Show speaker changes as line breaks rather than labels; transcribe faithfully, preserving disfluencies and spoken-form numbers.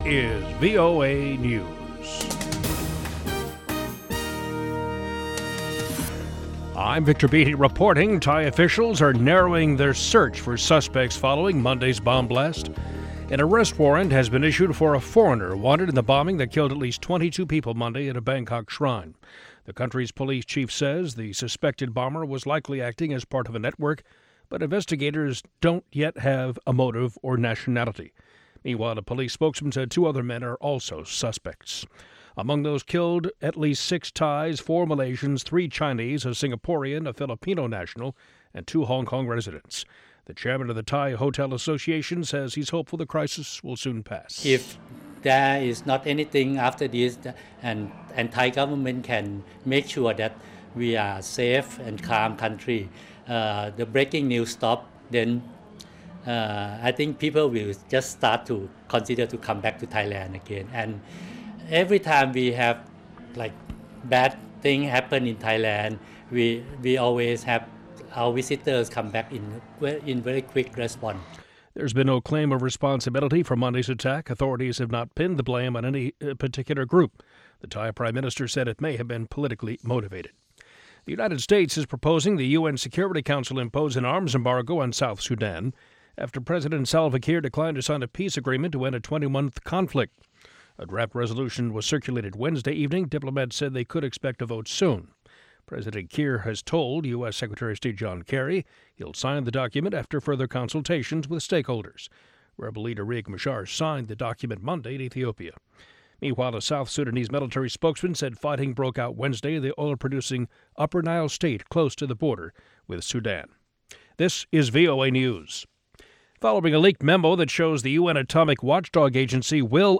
is V O A News. I'm Victor Beatty reporting Thai officials are narrowing their search for suspects following Monday's bomb blast. An arrest warrant has been issued for a foreigner wanted in the bombing that killed at least twenty-two people Monday at a Bangkok shrine. The country's police chief says the suspected bomber was likely acting as part of a network, but investigators don't yet have a motive or nationality. Meanwhile, a police spokesman said two other men are also suspects. Among those killed, at least six Thais, four Malaysians, three Chinese, a Singaporean, a Filipino national, and two Hong Kong residents. The chairman of the Thai Hotel Association says he's hopeful the crisis will soon pass.
If there is not anything after this, and, and Thai government can make sure that we are safe and calm country, uh, the breaking news stop, then uh, I think people will just start to consider to come back to Thailand again. And every time we have like bad thing happen in Thailand, we we always have our visitors come back in in very quick response.
There's been no claim of responsibility for Monday's attack. Authorities have not pinned the blame on any particular group. The Thai Prime Minister said it may have been politically motivated. The United States is proposing the U N Security Council impose an arms embargo on South Sudan after President Salva Kiir declined to sign a peace agreement to end a twenty-month conflict. A draft resolution was circulated Wednesday evening. Diplomats said they could expect a vote soon. President Kiir has told U S. Secretary of State John Kerry he'll sign the document after further consultations with stakeholders. Rebel leader Riek Machar signed the document Monday in Ethiopia. Meanwhile, a South Sudanese military spokesman said fighting broke out Wednesday in the oil-producing Upper Nile state close to the border with Sudan. This is V O A News. Following a leaked memo that shows the U N Atomic Watchdog Agency will